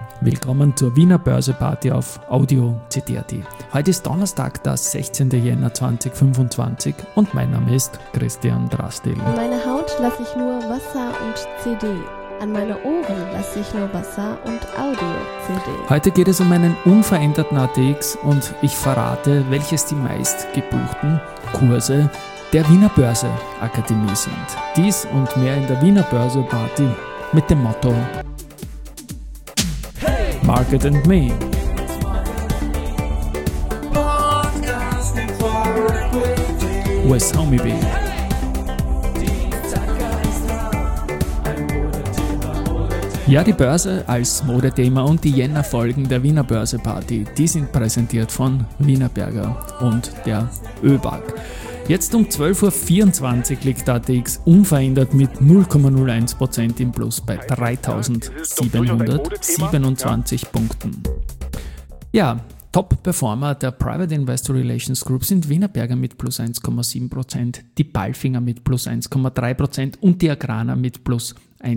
Willkommen zur Wiener Börse-Party auf Audio CD.at. Heute ist Donnerstag, der 16. Jänner 2025 und mein Name ist Christian Drastil. An meine Haut lasse ich nur Wasser und CD. An meine Ohren lasse ich nur Wasser und Audio-CD. Heute geht es um einen unveränderten ATX und ich verrate, welches die meistgebuchten Kurse der Wiener Börse-Akademie sind. Dies und mehr in der Wiener Börse-Party mit dem Motto Market and Me. Wes Homeby. Ja, die Börse als Modethema und die Jänner-Folgen der Wiener Börse-Party, die sind präsentiert von Wienerberger und der ÖBAG. Jetzt um 12.24 Uhr liegt der ATX unverändert mit 0,01% im Plus bei 3.727 Punkten. Ja, Top-Performer der Private Investor Relations Group sind Wienerberger mit plus 1,7%, die Palfinger mit plus 1,3% und die Agrana mit plus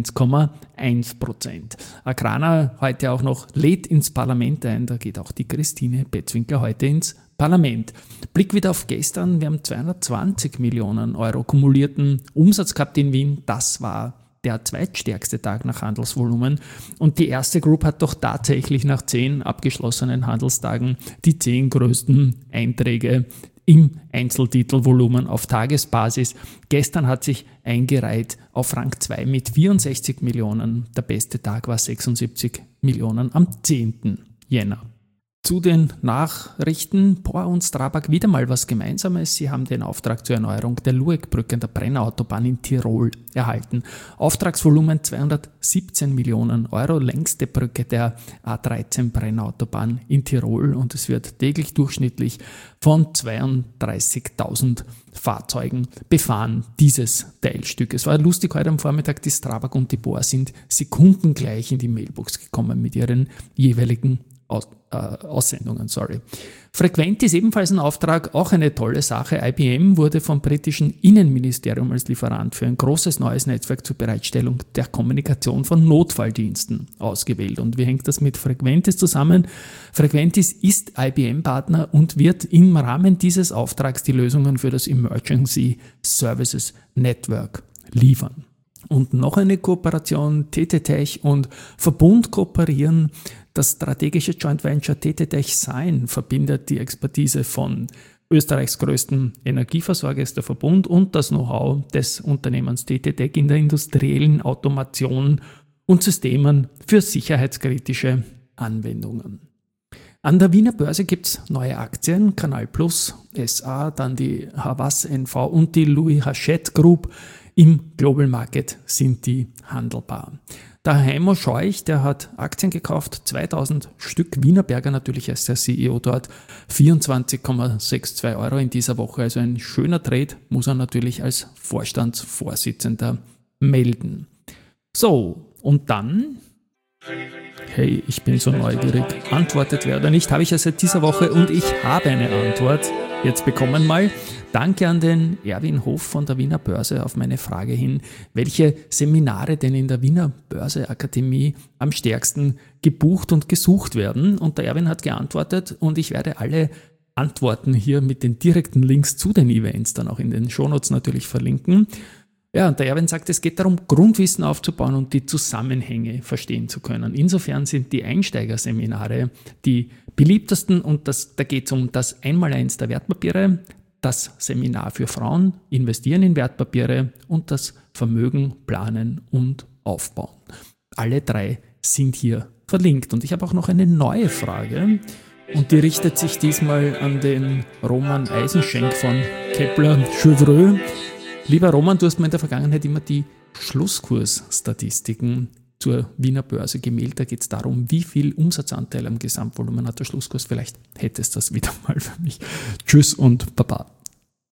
1,1%. Agrana heute auch noch lädt ins Parlament ein, da geht auch die Christine Betzwinkler heute ins Parlament. Blick wieder auf gestern, wir haben 220 Millionen Euro kumulierten Umsatz gehabt in Wien, das war der zweitstärkste Tag nach Handelsvolumen und die erste Group hat doch tatsächlich nach 10 abgeschlossenen Handelstagen die 10 größten Einträge im Einzeltitelvolumen auf Tagesbasis. Gestern hat sich eingereiht auf Rang 2 mit 64 Millionen. Der beste Tag war 76 Millionen am 10. Jänner. Zu den Nachrichten, POR und Strabag wieder mal was Gemeinsames. Sie haben den Auftrag zur Erneuerung der Lueckbrücke an der Brennerautobahn in Tirol erhalten. Auftragsvolumen 217 Millionen Euro, längste Brücke der A13 Brennerautobahn in Tirol und es wird täglich durchschnittlich von 32.000 Fahrzeugen befahren, dieses Teilstück. Es war lustig heute am Vormittag, die Strabag und die POR sind sekundengleich in die Mailbox gekommen mit ihren jeweiligen Aussendungen. Frequent ist ebenfalls ein Auftrag, auch eine tolle Sache. IBM wurde vom britischen Innenministerium als Lieferant für ein großes neues Netzwerk zur Bereitstellung der Kommunikation von Notfalldiensten ausgewählt. Und wie hängt das mit Frequentis zusammen? Frequentis ist IBM-Partner und wird im Rahmen dieses Auftrags die Lösungen für das Emergency Services Network liefern. Und noch eine Kooperation, TTTech und Verbund kooperieren. Das strategische Joint Venture TTTech Sign verbindet die Expertise von Österreichs größten Energieversorger ist der Verbund und das Know-how des Unternehmens TTTech in der industriellen Automation und Systemen für sicherheitskritische Anwendungen. An der Wiener Börse gibt es neue Aktien, Canal Plus SA, dann die Havas NV und die Louis Hachette Group. Im Global Market sind die handelbar. Der Heimo Scheuch, der hat Aktien gekauft, 2000 Stück, Wienerberger natürlich als der CEO dort, 24,62 Euro in dieser Woche, also ein schöner Trade, muss er natürlich als Vorstandsvorsitzender melden. So, und dann, hey, ich bin so neugierig, antwortet wer oder nicht, habe ich ja seit dieser Woche und ich habe eine Antwort jetzt bekommen mal. Danke an den Erwin Hof von der Wiener Börse auf meine Frage hin, welche Seminare denn in der Wiener Börse Akademie am stärksten gebucht und gesucht werden. Und der Erwin hat geantwortet und ich werde alle Antworten hier mit den direkten Links zu den Events dann auch in den Shownotes natürlich verlinken. Ja, und der Erwin sagt, es geht darum, Grundwissen aufzubauen und die Zusammenhänge verstehen zu können. Insofern sind die Einsteigerseminare die beliebtesten und da geht es um das Einmaleins der Wertpapiere, das Seminar für Frauen, Investieren in Wertpapiere und das Vermögen planen und aufbauen. Alle 3 sind hier verlinkt. Und ich habe auch noch eine neue Frage und die richtet sich diesmal an den Roman Eisenschenk von Kepler Chevreux. Lieber Roman, du hast mir in der Vergangenheit immer die Schlusskursstatistiken zur Wiener Börse gemeldet. Da geht es darum, wie viel Umsatzanteil am Gesamtvolumen hat der Schlusskurs. Vielleicht hättest du das wieder mal für mich. Tschüss und Baba.